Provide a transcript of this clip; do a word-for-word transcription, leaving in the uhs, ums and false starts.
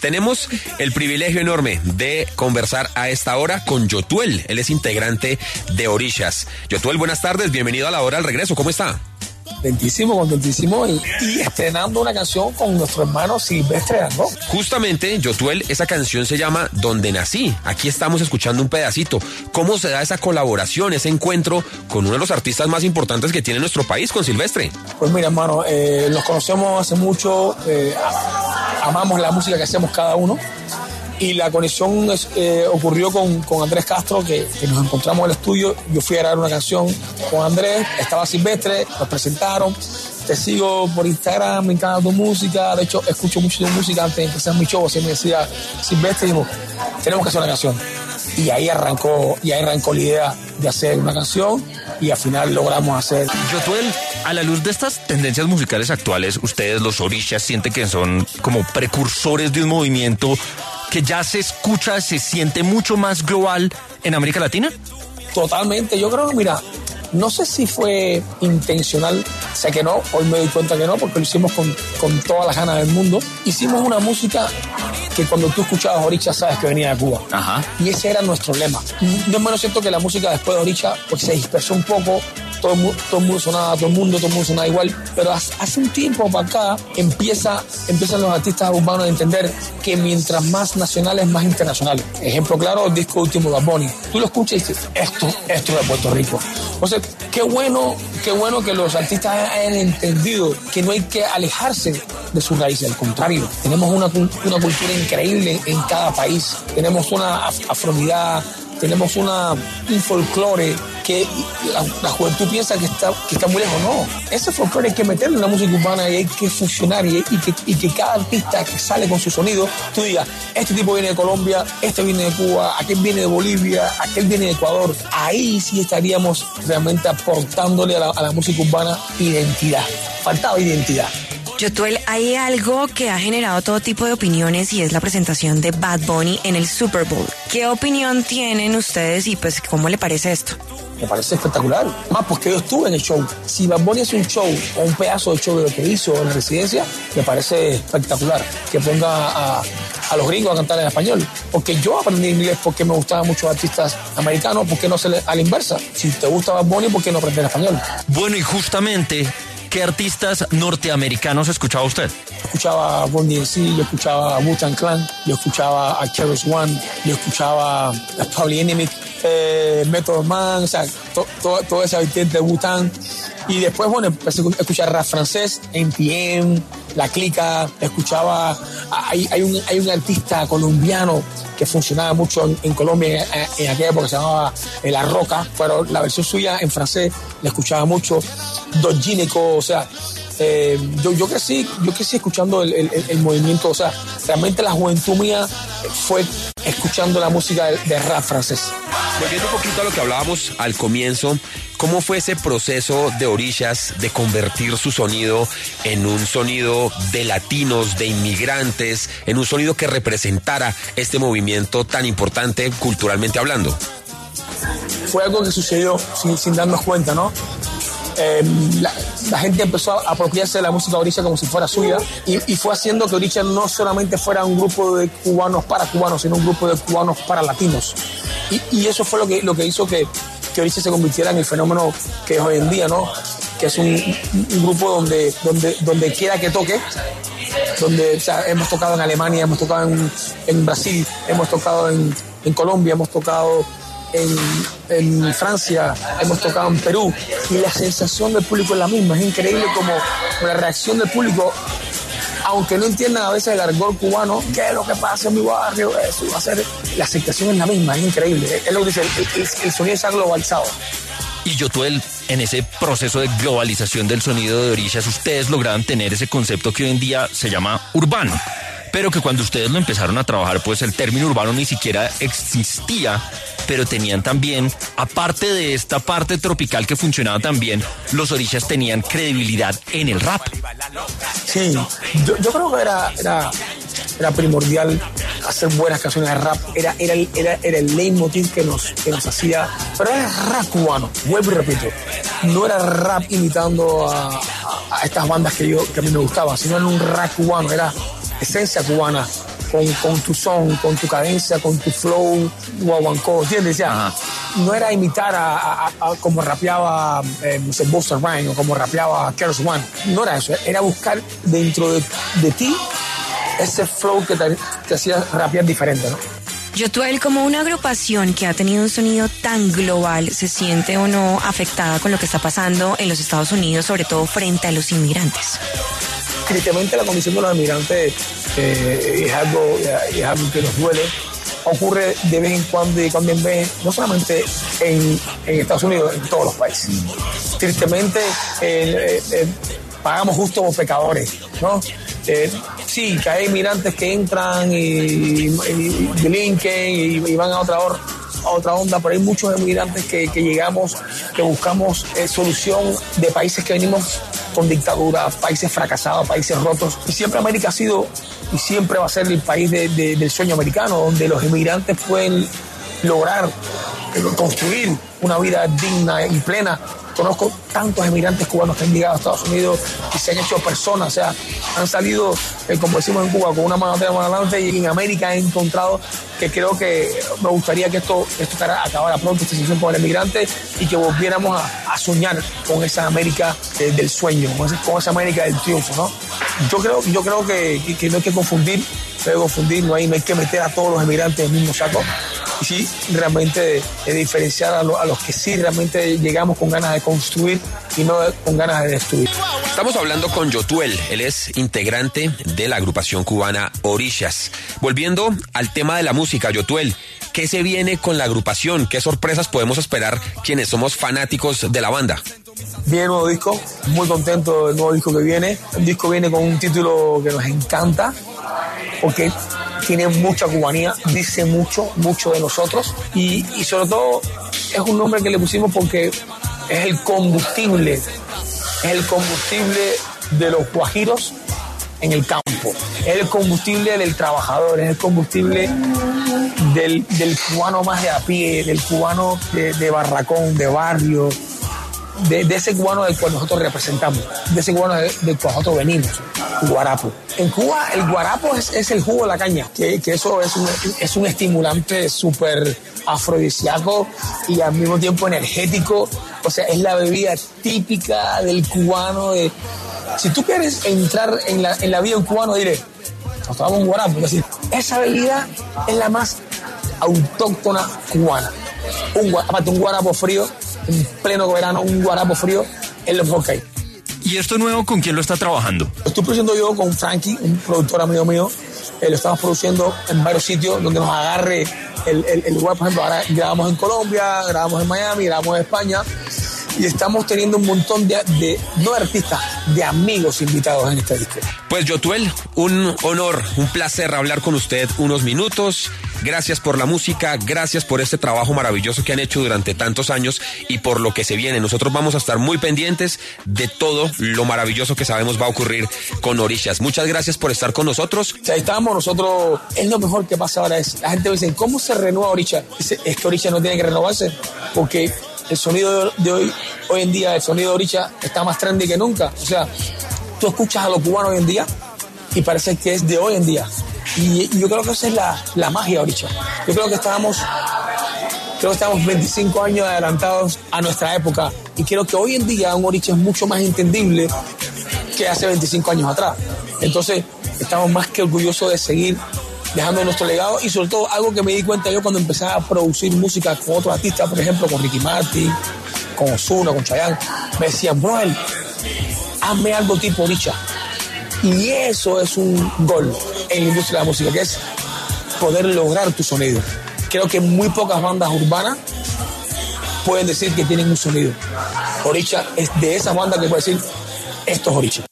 Tenemos el privilegio enorme de conversar a esta hora con Yotuel. Él es integrante de Orishas. Yotuel, buenas tardes, bienvenido a La Hora del Regreso. ¿Cómo está? Contentísimo, contentísimo y, y estrenando una canción con nuestro hermano Silvestre Dangond. Justamente, Yotuel, esa canción se llama Donde Nací. Aquí estamos escuchando un pedacito. ¿Cómo se da esa colaboración, ese encuentro con uno de los artistas más importantes que tiene nuestro país, con Silvestre? Pues mira, hermano, eh, nos conocemos hace mucho, eh, amamos la música que hacemos cada uno. Y la conexión eh, ocurrió con, con Andrés Castro, que, que nos encontramos en el estudio. Yo fui a grabar una canción con Andrés, estaba Silvestre, nos presentaron. Te sigo por Instagram, me encanta tu música. De hecho, escucho mucho tu música antes de empezar mi show. Así me decía Silvestre, y digo, tenemos que hacer una canción. Y ahí arrancó, y ahí arrancó la idea de hacer una canción y al final logramos hacer. Yotuel, a la luz de estas tendencias musicales actuales, ustedes, los Orishas, sienten que son como precursores de un movimiento que ya se escucha, se siente mucho más global en América Latina? Totalmente, yo creo que, mira, no sé si fue intencional, sé que no, hoy me doy cuenta que no, porque lo hicimos con, con todas las ganas del mundo. Hicimos una música que cuando tú escuchabas Orishas sabes que venía de Cuba. Ajá. Y ese era nuestro lema. No es menos cierto que la música después de Orishas pues, se dispersó un poco, todo, todo el mundo sonaba, todo el mundo, todo el mundo sonaba igual, pero hace un tiempo para acá empieza, empiezan los artistas urbanos a entender que mientras más nacionales, más internacionales. Ejemplo claro, el disco último de Bad Bunny. Tú lo escuchas y dices, esto, esto es de Puerto Rico. Entonces, qué bueno, qué bueno que los artistas hayan entendido que no hay que alejarse de sus raíces, al contrario, tenemos una, una cultura increíble en cada país, tenemos una af- afrounidad, tenemos una, un folclore que la, la juventud piensa que está, que está muy lejos. No, ese folclore hay que meterlo en la música urbana y hay que fusionar y, y, que, y que cada artista que sale con su sonido, tú digas, este tipo viene de Colombia, este viene de Cuba, aquel viene de Bolivia, aquel viene de Ecuador. Ahí sí estaríamos realmente aportándole a la, a la música urbana identidad. Faltaba identidad. Yotuel, hay algo que ha generado todo tipo de opiniones y es la presentación de Bad Bunny en el Super Bowl. ¿Qué opinión tienen ustedes y pues cómo le parece esto? Me parece espectacular. Más porque yo estuve en el show. Si Bad Bunny hace un show o un pedazo de show de lo que hizo en la residencia, me parece espectacular. Que ponga a, a los gringos a cantar en español. Porque yo aprendí inglés porque me gustaban muchos artistas americanos. ¿Por qué no hacer a la inversa? Si te gusta Bad Bunny, ¿por qué no aprender español? Bueno, y justamente, ¿qué artistas norteamericanos escuchaba usted? Escuchaba Run D M C, yo escuchaba Wu-Tang Clan, yo escuchaba a K R S One, yo escuchaba a Public Enemy, eh, Method Man, o sea, to, to, toda esa vertiente de Wu-Tang. Y después, bueno, empecé a escuchar rap francés, N P M, La Clica, escuchaba, hay, hay, un, hay un artista colombiano que funcionaba mucho en, en Colombia en, en aquella época, se llamaba La Roca, pero la versión suya en francés la escuchaba mucho, Dos Gineco, o sea, eh, yo, yo crecí, yo crecí escuchando el, el, el movimiento, o sea, realmente la juventud mía fue escuchando la música de, de rap francés. Volviendo un poquito a lo que hablábamos al comienzo, ¿cómo fue ese proceso de Orishas de convertir su sonido en un sonido de latinos, de inmigrantes, en un sonido que representara este movimiento tan importante culturalmente hablando? Fue algo que sucedió sin, sin darnos cuenta, ¿no? Eh, la, la gente empezó a apropiarse de la música Orisha como si fuera suya y, y fue haciendo que Orisha no solamente fuera un grupo de cubanos para cubanos, sino un grupo de cubanos para latinos. Y, y eso fue lo que, lo que hizo que, que Orisha se convirtiera en el fenómeno que es hoy en día, ¿no? Que es un, un grupo donde, donde, donde quiera que toque, donde, o sea, hemos tocado en Alemania, hemos tocado en, en Brasil, hemos tocado en, en Colombia, hemos tocado En, en Francia, hemos tocado en Perú y la sensación del público es la misma. Es increíble como la reacción del público, aunque no entiendan a veces el argot cubano, qué es lo que pasa en mi barrio, eso va a ser, la aceptación es la misma, es increíble. Es lo que dice, el, el, el sonido está globalizado. Y Yotuel, en ese proceso de globalización del sonido de Orishas, ustedes lograron tener ese concepto que hoy en día se llama urbano, pero que cuando ustedes lo empezaron a trabajar, pues el término urbano ni siquiera existía, pero tenían también, aparte de esta parte tropical que funcionaba también, los Orishas tenían credibilidad en el rap. Sí, yo, yo creo que era, era, era primordial hacer buenas canciones de rap, era, era, era, era el leitmotiv que nos, que nos hacía, pero era rap cubano, vuelvo y repito, no era rap imitando a, a, a estas bandas que, yo, que a mí me gustaban, sino era un rap cubano, era esencia cubana, con, con tu son, con tu cadencia, con tu flow guaguancó, ¿entiendes? O sea, no era imitar a, a, a como rapeaba eh, Busta Rhymes o como rapeaba K R S One, no era eso, era buscar dentro de, de ti ese flow que te, te hacía rapear diferente, ¿no? Yotuel, como una agrupación que ha tenido un sonido tan global, ¿se siente o no afectada con lo que está pasando en los Estados Unidos, sobre todo frente a los inmigrantes? Tristemente la condición de los inmigrantes eh, es, algo, es algo que nos duele. Ocurre de vez en cuando y cuando en vez, no solamente en, en Estados Unidos, en todos los países. Tristemente eh, eh, pagamos justo como pecadores, ¿no? Eh, sí, que hay inmigrantes que entran y, y, y delinquen y, y van a otra, or, a otra onda, pero hay muchos inmigrantes que, que llegamos, que buscamos eh, solución de países que venimos con dictadura, países fracasados, países rotos. Y siempre América ha sido y siempre va a ser el país de, de, del sueño americano, donde los inmigrantes pueden lograr eh, construir una vida digna y plena. Conozco tantos inmigrantes cubanos que han llegado a Estados Unidos y se han hecho personas, o sea, han salido, eh, como decimos en Cuba, con una mano atrás y una mano adelante, y en América he encontrado que creo que me gustaría que esto, esto acabara pronto, esta situación con el inmigrante, y que volviéramos a, a soñar con esa América eh, del sueño, con esa, con esa América del triunfo, ¿no? Yo creo, yo creo que, que, que no hay que confundir, no hay que confundir, no hay, no hay que meter a todos los inmigrantes en el mismo saco. Y sí, realmente eh, diferenciar a, lo, a los que sí realmente llegamos con ganas de construir y no con ganas de destruir. Estamos hablando con Yotuel, él es integrante de la agrupación cubana Orishas. Volviendo al tema de la música, Yotuel, ¿qué se viene con la agrupación? ¿Qué sorpresas podemos esperar quienes somos fanáticos de la banda? Viene el nuevo disco, muy contento del nuevo disco que viene. El disco viene con un título que nos encanta, porque tiene mucha cubanía, dice mucho, mucho de nosotros, y, y sobre todo es un nombre que le pusimos porque es el combustible, es el combustible de los guajiros en el campo, es el combustible del trabajador, es el combustible del, del cubano más de a pie, del cubano de, de barracón, de barrio, de, de ese cubano del cual nosotros representamos, de ese cubano del, del cual nosotros venimos, guarapo. En Cuba el guarapo es, es el jugo de la caña, que, que eso es un, es un estimulante súper afrodisíaco y al mismo tiempo energético, o sea, es la bebida típica del cubano. De, si tú quieres entrar en la, en la vida del cubano, dile, nos tomamos un guarapo, es decir, esa bebida es la más autóctona cubana. Un, aparte, un guarapo frío, en pleno verano, un guarapo frío, es lo mejor que hay. ¿Y esto nuevo con quién lo está trabajando? Lo estoy produciendo yo con Frankie, un productor amigo mío. Eh, lo estamos produciendo en varios sitios donde nos agarre el, el, el lugar. Por ejemplo, ahora grabamos en Colombia, grabamos en Miami, grabamos en España. Y estamos teniendo un montón de, de no de artistas, de amigos invitados en este disco. Pues Yotuel, un honor, un placer hablar con usted unos minutos. Gracias por la música, gracias por este trabajo maravilloso que han hecho durante tantos años y por lo que se viene. Nosotros vamos a estar muy pendientes de todo lo maravilloso que sabemos va a ocurrir con Orishas. Muchas gracias por estar con nosotros. O sea, ahí estamos nosotros, es lo mejor que pasa ahora. Es, la gente me dice, ¿cómo se renueva Orishas? Dice, es que Orishas no tiene que renovarse, porque el sonido de hoy, hoy en día, el sonido de Orishas está más trendy que nunca. O sea, tú escuchas a los cubanos hoy en día y parece que es de hoy en día. Y, y yo creo que esa es la, la magia de Orishas. Yo creo que estábamos, creo que estamos veinticinco años adelantados a nuestra época. Y creo que hoy en día un Orishas es mucho más entendible que hace veinticinco años atrás. Entonces, estamos más que orgullosos de seguir dejando nuestro legado, y sobre todo algo que me di cuenta yo cuando empecé a producir música con otros artistas, por ejemplo con Ricky Martin, con Ozuna, con Chayanne, me decían, Broel, hazme algo tipo Orishas. Y eso es un gol en la industria de la música, que es poder lograr tu sonido. Creo que muy pocas bandas urbanas pueden decir que tienen un sonido. Orishas es de esas bandas que puede decir, esto es Orishas.